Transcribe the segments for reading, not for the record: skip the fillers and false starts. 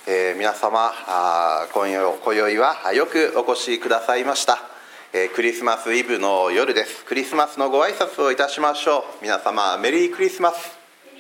皆様今宵はよくお越しくださいました。クリスマスイブの夜です。クリスマスのご挨拶をいたしましょう。皆様メリークリスマス。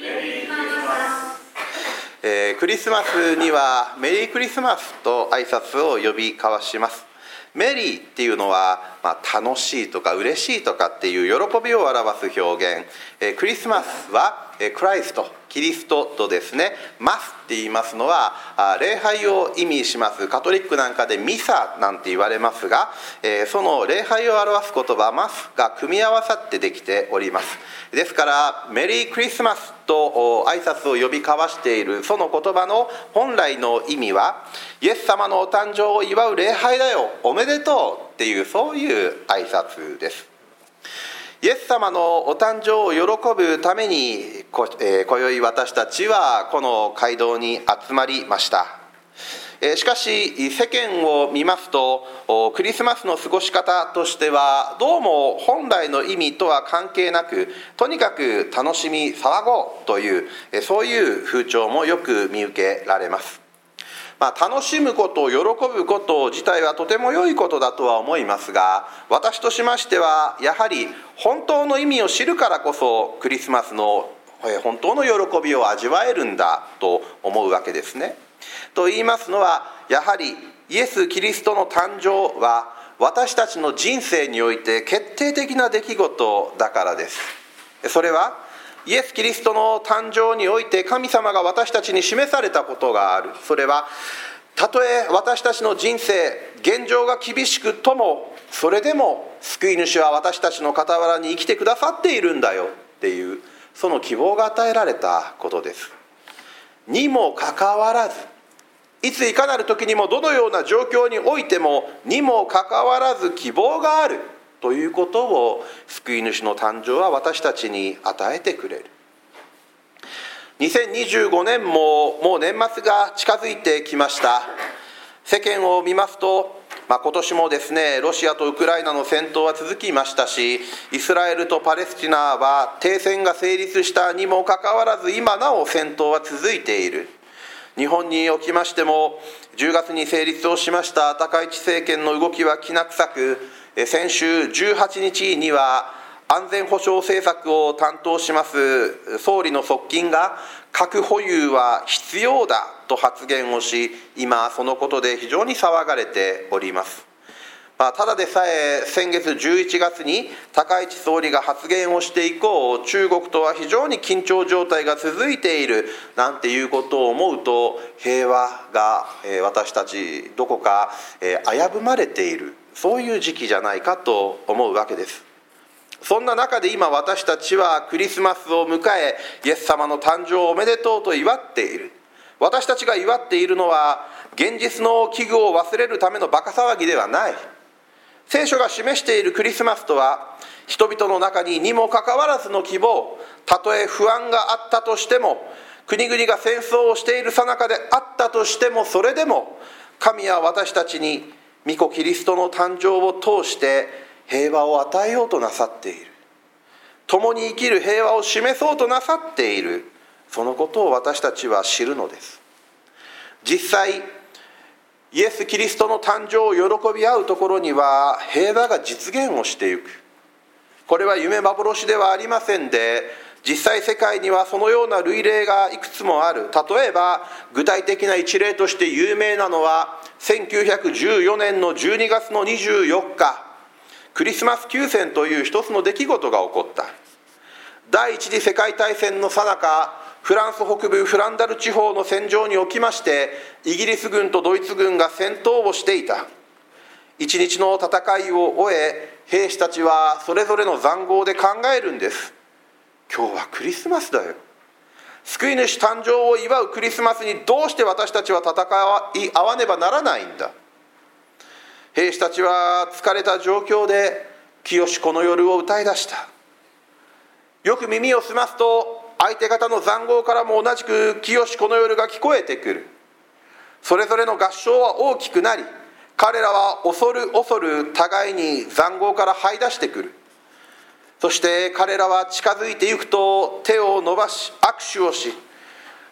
クリスマスにはメリークリスマスと挨拶を呼び交わします。メリーっていうのは、楽しいとか嬉しいとかっていう喜びを表す表現。クリスマスはクライスト、キリストとですね、マスって言いますのは礼拝を意味します。カトリックなんかでミサなんて言われますが、その礼拝を表す言葉マスが組み合わさってできております。ですからメリークリスマスと挨拶を呼び交わしているその言葉の本来の意味は、イエス様のお誕生を祝う礼拝だよ、おめでとうっていう、そういう挨拶です。イエス様のお誕生を喜ぶために今宵私たちはこの街道に集まりました。しかし世間を見ますと、クリスマスの過ごし方としてはどうも本来の意味とは関係なく、とにかく楽しみ騒ごうという、そういう風潮もよく見受けられます。楽しむこと、喜ぶこと自体はとても良いことだとは思いますが、私としましてはやはり本当の意味を知るからこそクリスマスの本当の喜びを味わえるんだと思うわけですね。と言いますのは、やはりイエス・キリストの誕生は私たちの人生において決定的な出来事だからです。それはイエス・キリストの誕生において神様が私たちに示されたことがある。それはたとえ私たちの人生現状が厳しくとも、それでも救い主は私たちの傍らに生きてくださっているんだよっていう、その希望が与えられたことです。にもかかわらず、いついかなる時にもどのような状況においてもにもかかわらず希望があるということを救い主の誕生は私たちに与えてくれる。2025年ももう年末が近づいてきました。世間を見ますと、今年もですね、ロシアとウクライナの戦闘は続きましたし、イスラエルとパレスチナは停戦が成立したにもかかわらず今なお戦闘は続いている。日本におきましても10月に成立をしました高市政権の動きはきな臭く、先週18日には安全保障政策を担当します総理の側近が核保有は必要だと発言をし、今そのことで非常に騒がれております。ただでさえ先月11月に高市総理が発言をして以降、中国とは非常に緊張状態が続いているなんていうことを思うと、平和が私たちどこか危ぶまれている、そういう時期じゃないかと思うわけです。そんな中で今私たちはクリスマスを迎え、イエス様の誕生をおめでとうと祝っている。私たちが祝っているのは現実の危惧を忘れるためのバカ騒ぎではない。聖書が示しているクリスマスとは、人々の中にもかかわらずの希望、たとえ不安があったとしても、国々が戦争をしている最中であったとしても、それでも神は私たちに御子キリストの誕生を通して平和を与えようとなさっている。共に生きる平和を示そうとなさっている。そのことを私たちは知るのです。実際イエス・キリストの誕生を喜び合うところには平和が実現をしていく。これは夢幻ではありませんで、実際世界にはそのような類例がいくつもある。例えば具体的な一例として有名なのは1914年の12月の24日、クリスマス休戦という一つの出来事が起こった。第一次世界大戦の最中、フランス北部フランダル地方の戦場におきまして、イギリス軍とドイツ軍が戦闘をしていた。一日の戦いを終え、兵士たちはそれぞれの塹壕で考えるんです。今日はクリスマスだよ。救い主誕生を祝うクリスマスにどうして私たちは戦い合わねばならないんだ。兵士たちは疲れた状況で清しこの夜を歌い出した。よく耳を澄ますと相手方の塹壕からも同じく清しこの夜が聞こえてくる。それぞれの合唱は大きくなり、彼らは恐る恐る互いに塹壕から這い出してくる。そして彼らは近づいていくと手を伸ばし握手をし、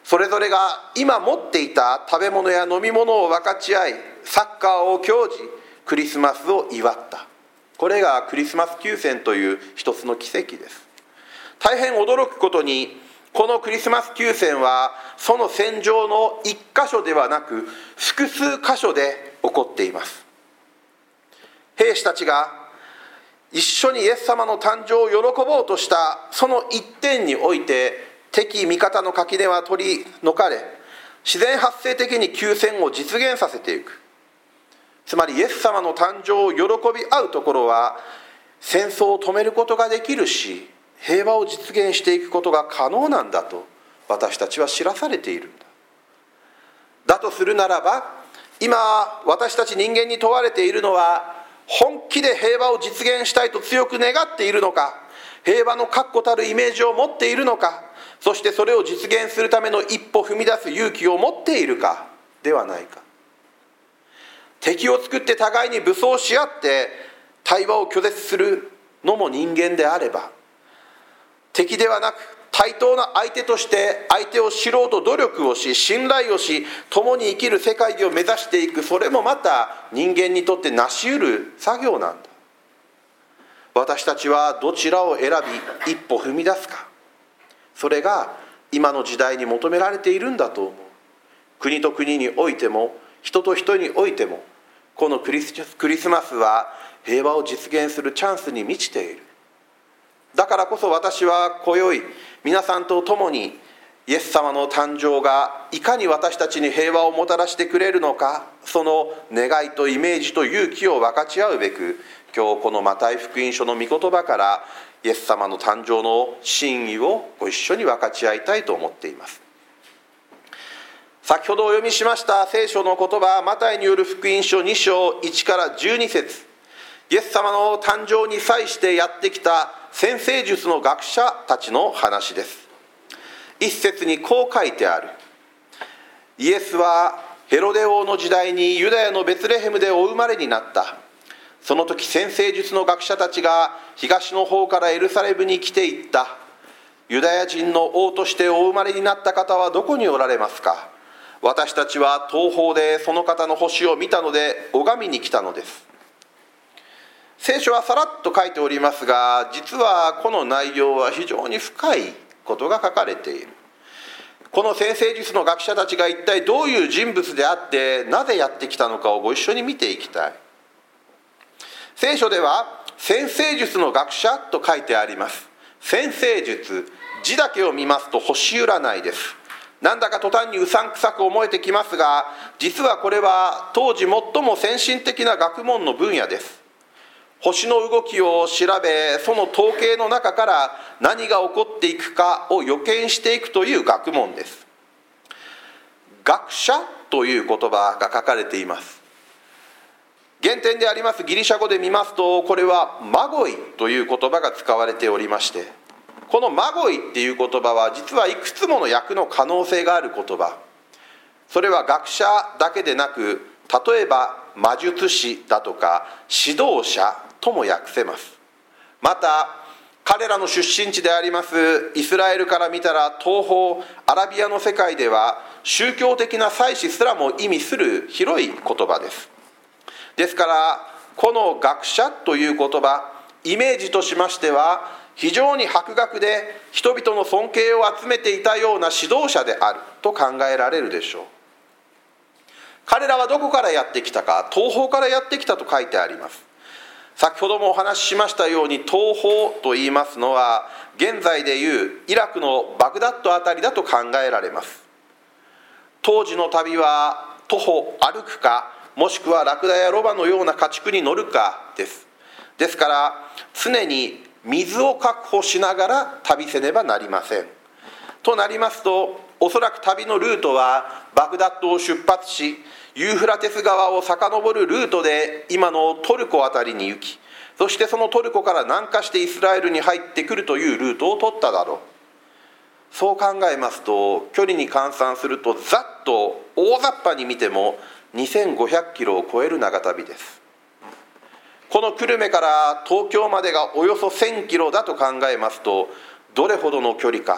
それぞれが今持っていた食べ物や飲み物を分かち合い、サッカーを興じ、クリスマスを祝った。これがクリスマス休戦という一つの奇跡です。大変驚くことに、このクリスマス休戦はその戦場の一箇所ではなく複数箇所で起こっています。兵士たちが一緒にイエス様の誕生を喜ぼうとしたその一点において、敵味方の垣根は取り除かれ、自然発生的に休戦を実現させていく。つまりイエス様の誕生を喜び合うところは戦争を止めることができるし、平和を実現していくことが可能なんだと私たちは知らされているんだ。だとするならば、今私たち人間に問われているのは、本気で平和を実現したいと強く願っているのか、平和の確固たるイメージを持っているのか、そしてそれを実現するための一歩踏み出す勇気を持っているかではないか。敵を作って互いに武装し合って対話を拒絶するのも人間であれば、敵ではなく対等な相手として相手を知ろうと努力をし、信頼をし、共に生きる世界を目指していく、それもまた人間にとって成し得る作業なんだ。私たちはどちらを選び一歩踏み出すか、それが今の時代に求められているんだと思う。国と国においても人と人においても、このクリスマスは平和を実現するチャンスに満ちている。だからこそ私は今宵皆さんと共にイエス様の誕生がいかに私たちに平和をもたらしてくれるのか、その願いとイメージと勇気を分かち合うべく、今日このマタイ福音書の御言葉からイエス様の誕生の真意をご一緒に分かち合いたいと思っています。先ほどお読みしました聖書の言葉、マタイによる福音書2章1から12節、イエス様の誕生に際してやってきた占星術の学者たちの話です。一節にこう書いてある。イエスはヘロデ王の時代にユダヤのベツレヘムでお生まれになった。その時占星術の学者たちが東の方からエルサレムに来ていった。ユダヤ人の王としてお生まれになった方はどこにおられますか。私たちは東方でその方の星を見たので拝みに来たのです。聖書はさらっと書いておりますが、実はこの内容は非常に深いことが書かれている。この占星術の学者たちが一体どういう人物であって、なぜやってきたのかをご一緒に見ていきたい。聖書では占星術の学者と書いてあります。占星術、字だけを見ますと星占いです。なんだか途端にうさんくさく思えてきますが、実はこれは当時最も先進的な学問の分野です。星の動きを調べ、その統計の中から何が起こっていくかを予見していくという学問です。学者という言葉が書かれています。原点でありますギリシャ語で見ますと、これはマゴイという言葉が使われておりまして、このマゴイっていう言葉は実はいくつもの訳の可能性がある言葉。それは学者だけでなく、例えば魔術師だとか指導者とも訳せます。また彼らの出身地でありますイスラエルから見たら東方アラビアの世界では宗教的な祭司すらも意味する広い言葉です。ですからこの学者という言葉、イメージとしましては非常に博学で人々の尊敬を集めていたような指導者であると考えられるでしょう。彼らはどこからやってきたか、東方からやってきたと書いてあります。先ほどもお話ししましたように、東方と言いますのは現在でいうイラクのバグダッドあたりだと考えられます。当時の旅は徒歩歩くか、もしくはラクダやロバのような家畜に乗るかです。ですから常に水を確保しながら旅せねばなりません。となりますと、おそらく旅のルートはバグダッドを出発し、ユーフラテス川を遡るルートで今のトルコあたりに行き、そしてそのトルコから南下してイスラエルに入ってくるというルートを取っただろう。そう考えますと、距離に換算するとざっと大雑把に見ても2500キロを超える長旅です。この久留米から東京までがおよそ1000キロだと考えますと、どれほどの距離か、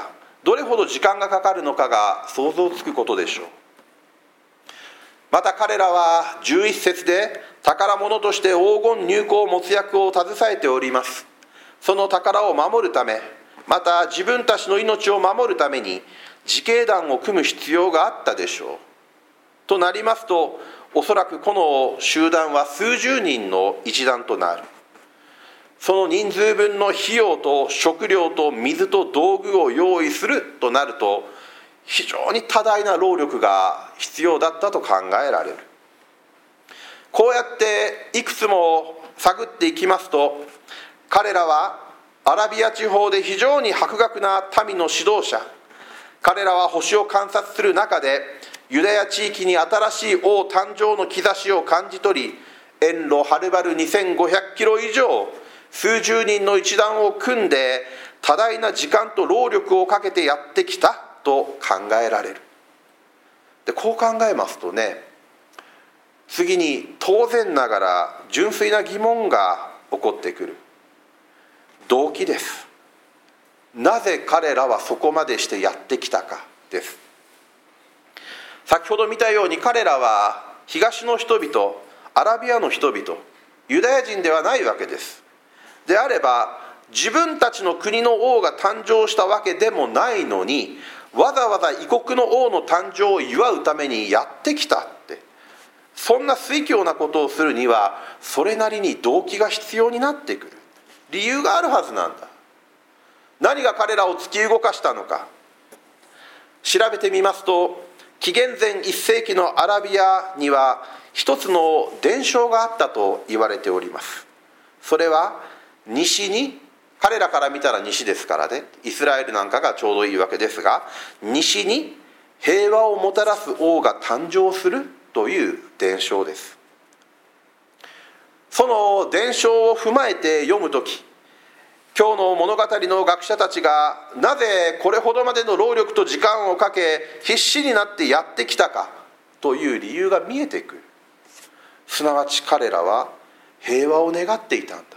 どれほど時間がかかるのかが想像つくことでしょう。また彼らは11節で宝物として黄金入香没薬を携えております。その宝を守るため、また自分たちの命を守るために自警団を組む必要があったでしょう。となりますと、おそらくこの集団は数十人の一団となる。その人数分の費用と食料と水と道具を用意するとなると、非常に多大な労力が必要だったと考えられる。こうやっていくつも探っていきますと、彼らはアラビア地方で非常に博学な民の指導者、彼らは星を観察する中でユダヤ地域に新しい王誕生の兆しを感じ取り、遠路はるばる2500キロ以上、数十人の一団を組んで多大な時間と労力をかけてやってきたと考えられる。でこう考えますとね、次に当然ながら純粋な疑問が起こってくる。動機です。なぜ彼らはそこまでしてやってきたかです。先ほど見たように彼らは東の人々、アラビアの人々、ユダヤ人ではないわけです。であれば自分たちの国の王が誕生したわけでもないのに、わざわざ異国の王の誕生を祝うためにやってきたって、そんな推挙なことをするにはそれなりに動機が必要になってくる。理由があるはずなんだ。何が彼らを突き動かしたのか調べてみますと、紀元前1世紀のアラビアには一つの伝承があったと言われております。それは西に、彼らから見たら西ですからね、イスラエルなんかがちょうどいいわけですが、西に平和をもたらす王が誕生するという伝承です。その伝承を踏まえて読むとき、今日の物語の学者たちがなぜこれほどまでの労力と時間をかけ必死になってやってきたかという理由が見えてくる。すなわち彼らは平和を願っていたんだ。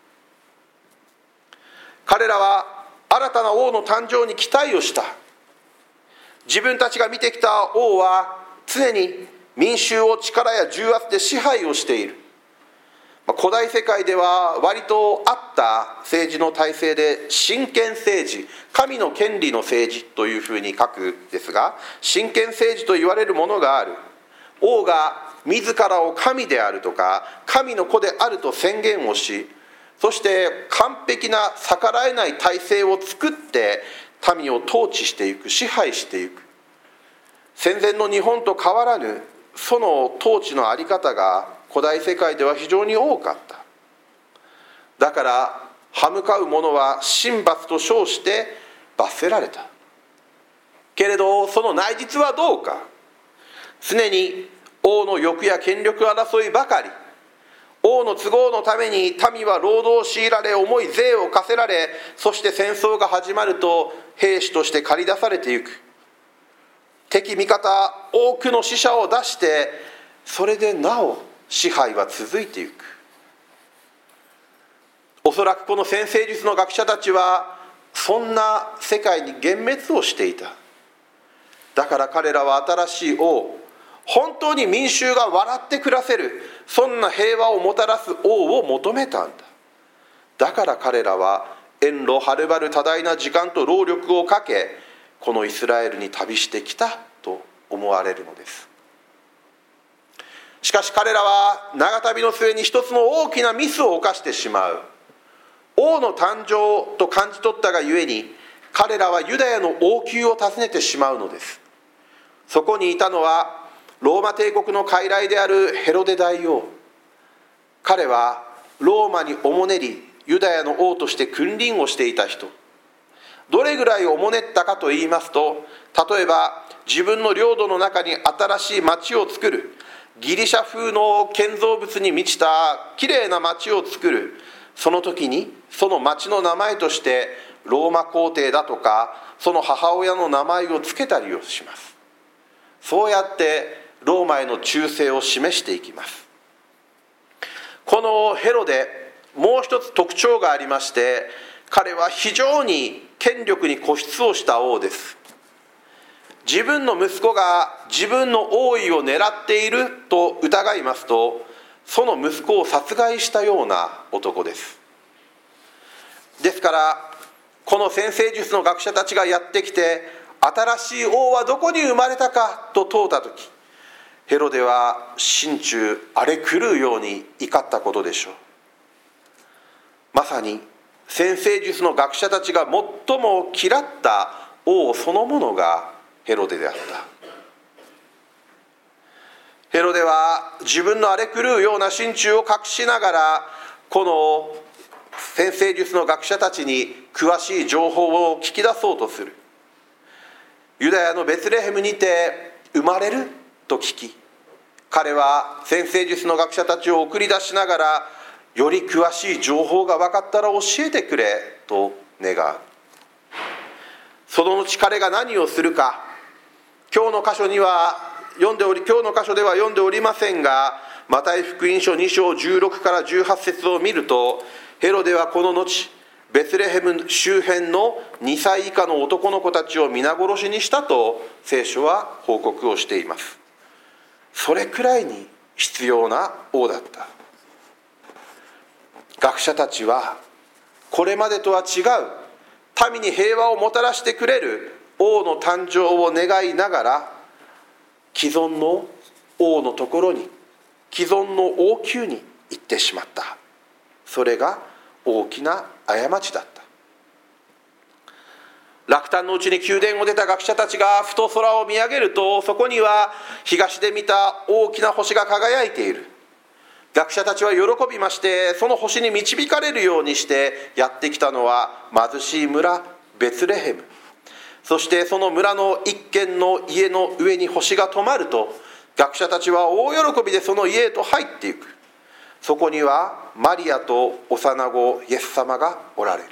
彼らは新たな王の誕生に期待をした。自分たちが見てきた王は常に民衆を力や重圧で支配をしている。古代世界では割とあった政治の体制で、神権政治、神の権利の政治というふうに書くですが、神権政治と言われるものがある。王が自らを神であるとか神の子であると宣言をし、そして完璧な逆らえない体制を作って民を統治していく、支配していく。戦前の日本と変わらぬその統治の在り方が古代世界では非常に多かった。だから歯向かう者は神罰と称して罰せられた。けれどその内実はどうか。常に王の欲や権力争いばかり。王の都合のために民は労働を強いられ、重い税を課せられ、そして戦争が始まると兵士として駆り出されていく。敵味方多くの死者を出して、それでなお支配は続いていく。おそらくこの占星術の学者たちはそんな世界に幻滅をしていた。だから彼らは新しい王、本当に民衆が笑って暮らせる、そんな平和をもたらす王を求めたんだ。だから彼らは遠路はるばる多大な時間と労力をかけ、このイスラエルに旅してきたと思われるのです。しかし彼らは長旅の末に一つの大きなミスを犯してしまう。王の誕生と感じ取ったがゆえに、彼らはユダヤの王宮を訪ねてしまうのです。そこにいたのはローマ帝国の傀儡であるヘロデ大王。彼はローマにおもねり、ユダヤの王として君臨をしていた人。どれぐらいおもねったかと言いますと、例えば自分の領土の中に新しい町を作る、ギリシャ風の建造物に満ちたきれいな町を作る。その時にその町の名前としてローマ皇帝だとかその母親の名前を付けたりをします。そうやってローマへの忠誠を示していきます。このヘロデ、もう一つ特徴がありまして、彼は非常に権力に固執をした王です。自分の息子が自分の王位を狙っていると疑いますと、その息子を殺害したような男です。ですからこの占星術の学者たちがやってきて、新しい王はどこに生まれたかと問うたとき、ヘロデは心中荒れ狂うように怒ったことでしょう。まさに占星術の学者たちが最も嫌った王そのものがヘロデであった。ヘロデは自分の荒れ狂うような心中を隠しながら、この占星術の学者たちに詳しい情報を聞き出そうとする。ユダヤのベツレヘムにて生まれると聞き、彼は占星術の学者たちを送り出しながら、より詳しい情報が分かったら教えてくれと願う。その後彼が何をするか、今日の箇所では読んでおりませんが、マタイ福音書2章16から18節を見ると、ヘロデはこの後ベツレヘム周辺の2歳以下の男の子たちを皆殺しにしたと聖書は報告をしています。それくらいに必要な王だった。学者たちはこれまでとは違う民に平和をもたらしてくれる王の誕生を願いながら、既存の王のところに、既存の王宮に行ってしまった。それが大きな過ちだった。落胆のうちに宮殿を出た学者たちがふと空を見上げると、そこには東で見た大きな星が輝いている。学者たちは喜びまして、その星に導かれるようにしてやってきたのは貧しい村ベツレヘム。そしてその村の一軒の家の上に星が止まると、学者たちは大喜びでその家へと入っていく。そこにはマリアと幼子イエス様がおられる。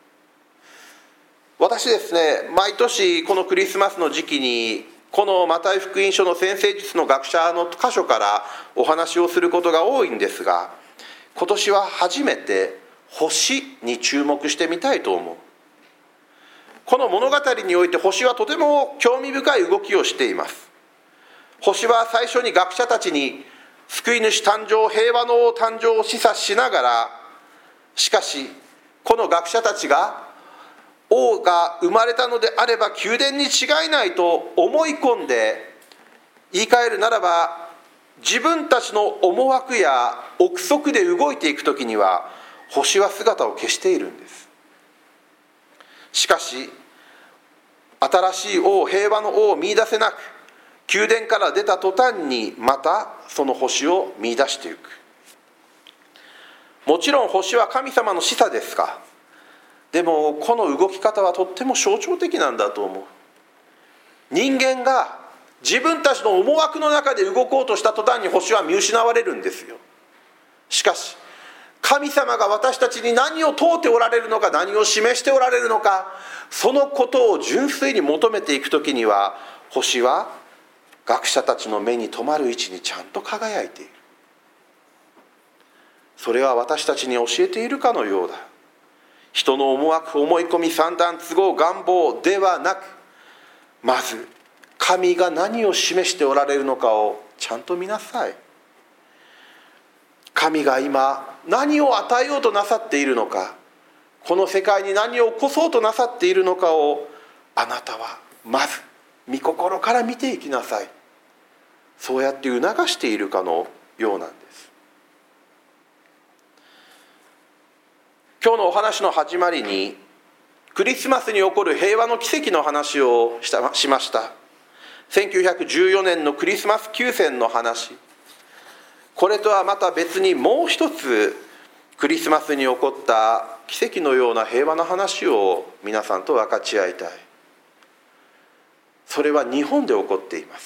私ですね、毎年このクリスマスの時期にこのマタイ福音書の占星術の学者の箇所からお話をすることが多いんですが、今年は初めて星に注目してみたいと思う。この物語において星はとても興味深い動きをしています。星は最初に学者たちに救い主誕生、平和の王誕生を示唆しながら、しかしこの学者たちが王が生まれたのであれば宮殿に違いないと思い込んで、言い換えるならば自分たちの思惑や憶測で動いていくときには星は姿を消しているんです。しかし新しい王、平和の王を見出せなく、宮殿から出た途端にまたその星を見出していく。もちろん星は神様の示唆ですが、でもこの動き方はとっても象徴的なんだと思う。人間が自分たちの思惑の中で動こうとした途端に星は見失われるんですよ。しかし神様が私たちに何を問うておられるのか、何を示しておられるのか、そのことを純粋に求めていくときには、星は学者たちの目に留まる位置にちゃんと輝いている。それは私たちに教えているかのようだ。人の思惑、思い込み、算段、都合、願望ではなく、まず神が何を示しておられるのかをちゃんと見なさい。神が今何を与えようとなさっているのか、この世界に何を起こそうとなさっているのかを、あなたはまず御心から見ていきなさい。そうやって促しているかのようなんです。今日のお話の始まりにクリスマスに起こる平和の奇跡の話をしました。1914年のクリスマス休戦の話、これとはまた別にもう一つクリスマスに起こった奇跡のような平和の話を皆さんと分かち合いたい。それは日本で起こっています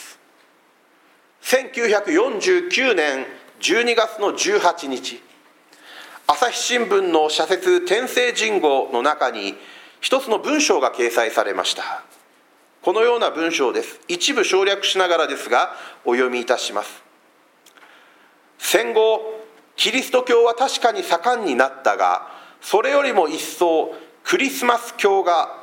。1949年12月の18日、朝日新聞の社説天聖人語の中に一つの文章が掲載されました。このような文章です。一部省略しながらですがお読みいたします。戦後キリスト教は確かに盛んになったが、それよりも一層クリスマス教が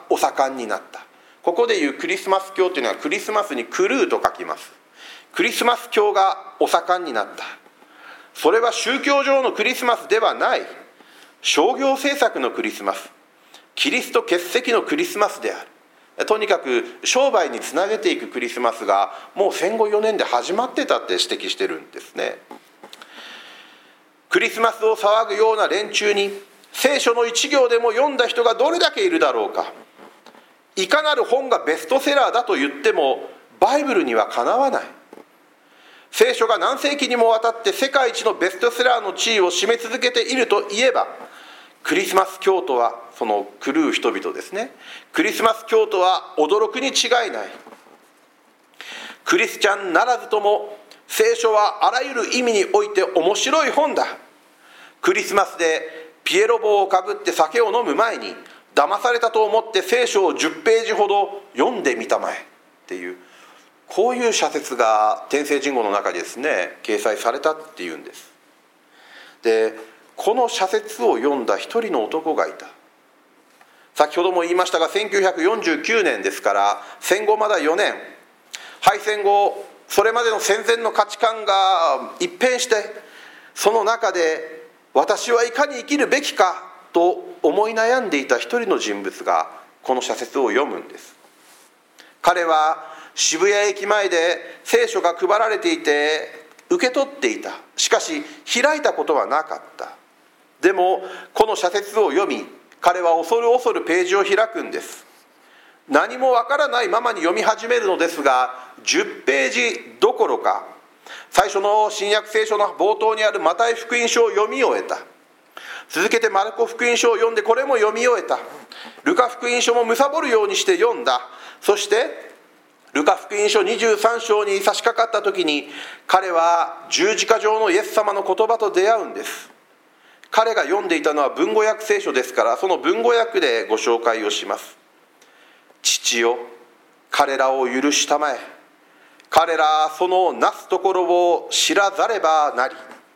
お盛んになった。ここでいうクリスマス教というのはクリスマスにクルーと書きます。クリスマス教がお盛んになった。それは宗教上のクリスマスではない、商業政策のクリスマス、キリスト欠席のクリスマスである。とにかく商売につなげていくクリスマスがもう戦後4年で始まってたって指摘してるんですね。クリスマスを騒ぐような連中に聖書の一行でも読んだ人がどれだけいるだろうか。いかなる本がベストセラーだと言ってもバイブルにはかなわない。聖書が何世紀にもわたって世界一のベストセラーの地位を占め続けているといえば、クリスマス教徒は、その狂う人々ですね、クリスマス教徒は驚くに違いない。クリスチャンならずとも聖書はあらゆる意味において面白い本だ。クリスマスでピエロ帽をかぶって酒を飲む前に騙されたと思って聖書を10ページほど読んでみたまえっていう、こういう社説が天聖人語の中にですね掲載されたっていうんです。でこの社説を読んだ一人の男がいた。先ほども言いましたが1949年ですから戦後まだ4年、敗戦後それまでの戦前の価値観が一変して、その中で私はいかに生きるべきかと思い悩んでいた一人の人物がこの社説を読むんです。彼は渋谷駅前で聖書が配られていて受け取っていた。しかし開いたことはなかった。でもこの社説を読み、彼は恐る恐るページを開くんです。何もわからないままに読み始めるのですが、10ページどころか最初の新約聖書の冒頭にあるマタイ福音書を読み終えた。続けてマルコ福音書を読んでこれも読み終えた。ルカ福音書も貪るようにして読んだ。そしてルカ福音書23章に差し掛かった時に、彼は十字架上のイエス様の言葉と出会うんです。彼が読んでいたのは文語訳聖書ですから、その文語訳でご紹介をします。父よ、彼らを許したまえ。彼らそのなすところを知らざればなり。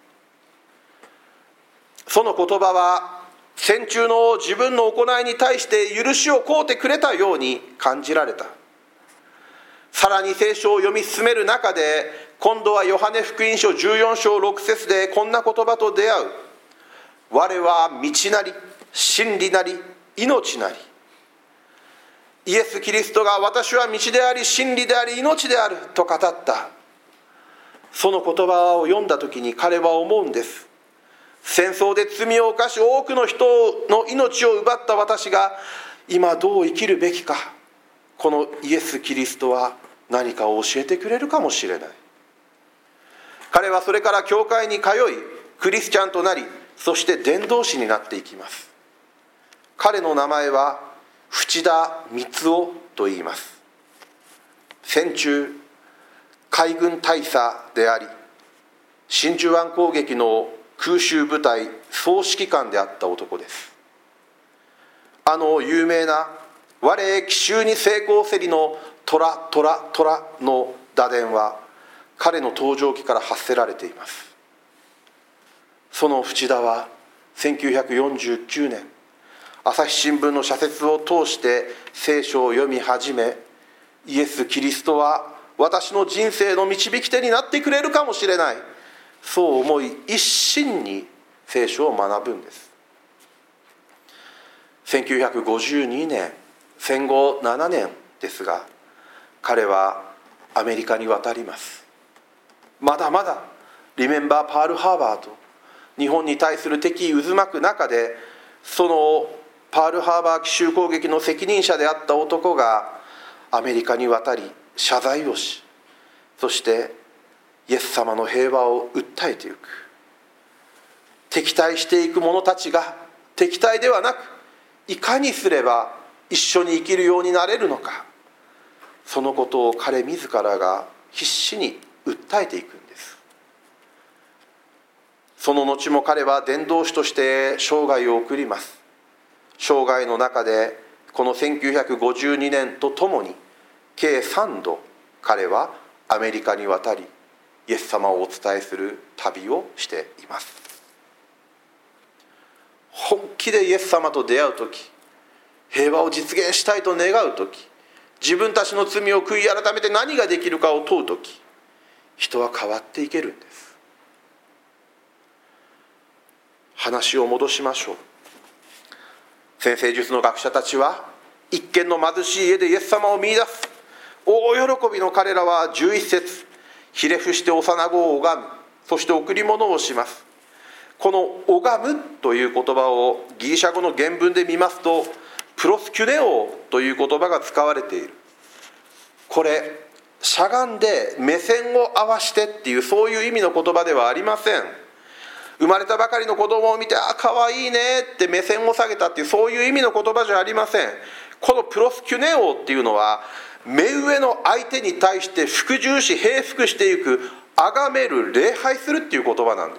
その言葉は戦中の自分の行いに対して許しを請うてくれたように感じられた。さらに聖書を読み進める中で、今度はヨハネ福音書14章6節でこんな言葉と出会う。我は道なり真理なり命なり。イエス・キリストが私は道であり真理であり命であると語った。その言葉を読んだ時に彼は思うんです。戦争で罪を犯し多くの人の命を奪った私が今どう生きるべきか、このイエス・キリストは何かを教えてくれるかもしれない。彼はそれから教会に通いクリスチャンとなり、そして伝道師になっていきます。彼の名前は淵田光雄と言います。戦中海軍大佐であり、真珠湾攻撃の空襲部隊総指揮官であった男です。あの有名な我奇襲に成功せりのトラトラトラの打電は彼の登場記から発せられています。その淵田は1949年朝日新聞の社説を通して聖書を読み始め、イエス・キリストは私の人生の導き手になってくれるかもしれない、そう思い一心に聖書を学ぶんです。1952年、戦後7年ですが、彼はアメリカに渡ります。まだまだリメンバーパールハーバーと日本に対する敵意渦巻く中で、そのパールハーバー奇襲攻撃の責任者であった男がアメリカに渡り謝罪をし、そしてイエス様の平和を訴えていく。敵対していく者たちが敵対ではなく、いかにすれば一緒に生きるようになれるのか、そのことを彼自らが必死に訴えていくんです。その後も彼は伝道師として生涯を送ります。生涯の中でこの1952年とともに計3度彼はアメリカに渡りイエス様をお伝えする旅をしています。本気でイエス様と出会うとき、 平和を実現したいと願うとき、自分たちの罪を悔い改めて何ができるかを問うとき、人は変わっていけるんです。話を戻しましょう。占星術の学者たちは一軒の貧しい家でイエス様を見出す。大喜びの彼らは11節、ひれ伏して幼子を拝む、そして贈り物をします。この拝むという言葉をギリシャ語の原文で見ますと、プロスキュネオという言葉が使われている。これしゃがんで目線を合わしてっていう、そういう意味の言葉ではありません。生まれたばかりの子供を見て、あ、かわいいねって目線を下げたっていう、そういう意味の言葉じゃありません。このプロスキュネオっていうのは、目上の相手に対して服従し平服していく、崇める、礼拝するっていう言葉なんです。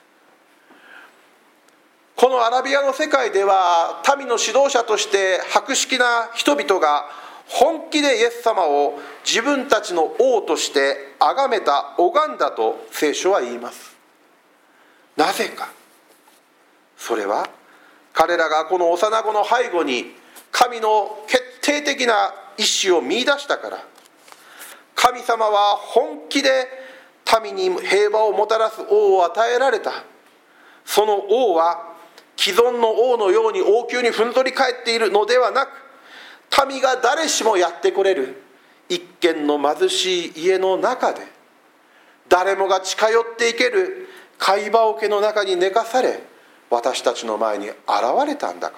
このアラビアの世界では、民の指導者として博識な人々が本気でイエス様を自分たちの王として崇めた、拝んだと聖書は言います。なぜか、それは彼らがこの幼子の背後に神の決定的な意志を見出したから。神様は本気で民に平和をもたらす王を与えられた。その王は既存の王のように王宮にふんぞり返っているのではなく、民が誰しもやってこれる一軒の貧しい家の中で、誰もが近寄っていける貝羽桶の中に寝かされ、私たちの前に現れたんだから。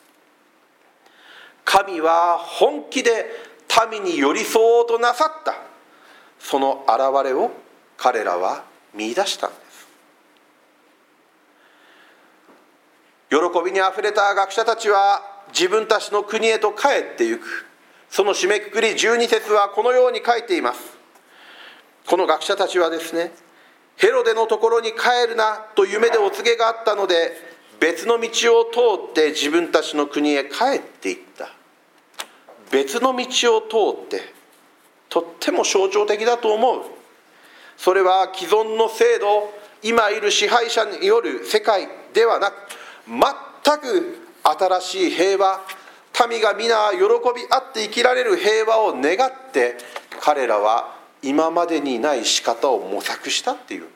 神は本気で民に寄り添おうとなさった。その現れを彼らは見出したんです。喜びにあふれた学者たちは自分たちの国へと帰ってゆく。その締めくくり12節はこのように書いています。この学者たちはですね、ヘロデのところに帰るなと夢でお告げがあったので、別の道を通って自分たちの国へ帰っていった。別の道を通って、とっても象徴的だと思う。それは既存の制度、今いる支配者による世界ではなく、全く新しい平和、民が皆喜び合って生きられる平和を願って、彼らは今までにない仕方を模索したっていうんです。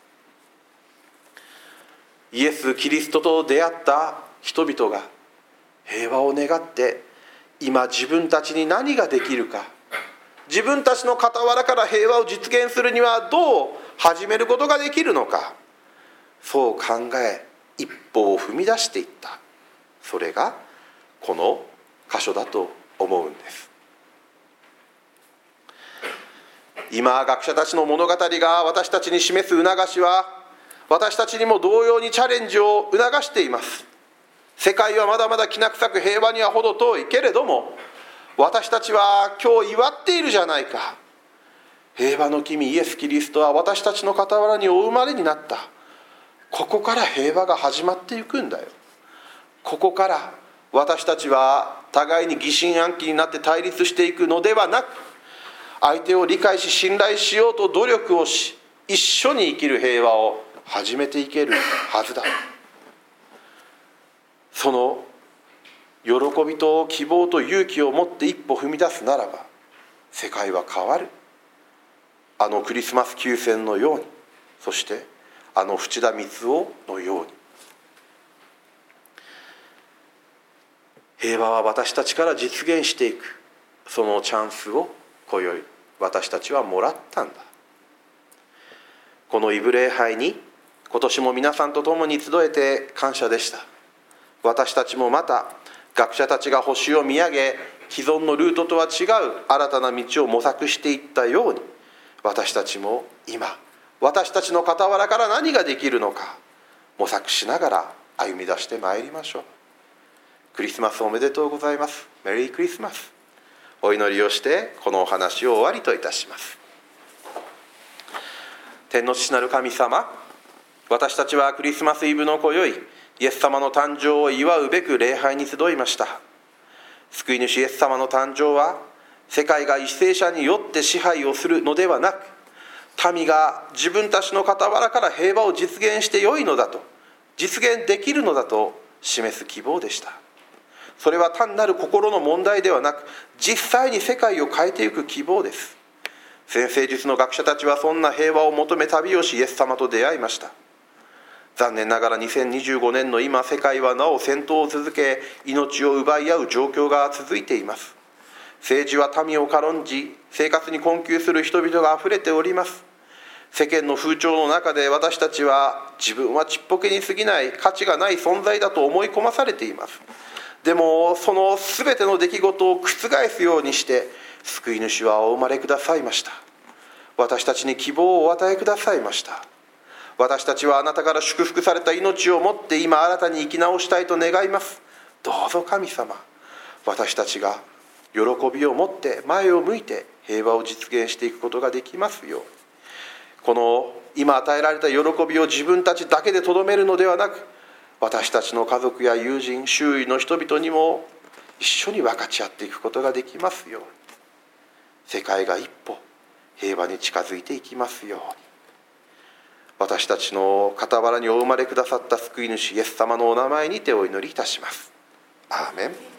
イエス・キリストと出会った人々が平和を願って、今自分たちに何ができるか、自分たちの傍らから平和を実現するにはどう始めることができるのか、そう考え一歩を踏み出していった。それがこの箇所だと思うんです。今学者たちの物語が私たちに示す促しは、私たちにも同様にチャレンジを促しています。世界はまだまだきな臭く平和には程遠いけれども、私たちは今日祝っているじゃないか。平和の君イエス・キリストは私たちの傍らにお生まれになった。ここから平和が始まっていくんだよ。ここから私たちは互いに疑心暗鬼になって対立していくのではなく、相手を理解し信頼しようと努力をし、一緒に生きる平和を始めていけるはずだ。その喜びと希望と勇気を持って一歩踏み出すならば、世界は変わる。あのクリスマス休戦のように、そしてあの淵田光雄のように。平和は私たちから実現していく、そのチャンスを今宵私たちはもらったんだ。このイブ礼拝に今年も皆さんと共に集えて感謝でした。私たちもまた学者たちが星を見上げ、既存のルートとは違う新たな道を模索していったように、私たちも今私たちの傍らから何ができるのか模索しながら歩み出してまいりましょう。クリスマスおめでとうございます。メリークリスマス。お祈りをしてこのお話を終わりといたします。天の父なる神様、私たちはクリスマスイブの今宵、イエス様の誕生を祝うべく礼拝に集いました。救い主イエス様の誕生は、世界が為政者によって支配をするのではなく、民が自分たちの傍らから平和を実現してよいのだと、実現できるのだと示す希望でした。 それは単なる心の問題ではなく、実際に世界を変えていく希望です。先生術の学者たちはそんな平和を求め旅をし、イエス様と出会いました。残念ながら2025年の今、世界はなお戦闘を続け、命を奪い合う状況が続いています。政治は民を軽んじ、生活に困窮する人々があふれております。世間の風潮の中で私たちは自分はちっぽけに過ぎない、価値がない存在だと思い込まされています。でもその全ての出来事を覆すようにして救い主はお生まれくださいました。私たちに希望をお与えくださいました。私たちはあなたから祝福された命を持って今新たに生き直したいと願います。どうぞ神様、私たちが喜びを持って前を向いて平和を実現していくことができますように。この今与えられた喜びを自分たちだけでとどめるのではなく、私たちの家族や友人、周囲の人々にも一緒に分かち合っていくことができますように。世界が一歩平和に近づいていきますように。私たちの傍らにお生まれくださった救い主イエス様のお名前にてお祈りいたします。アーメン。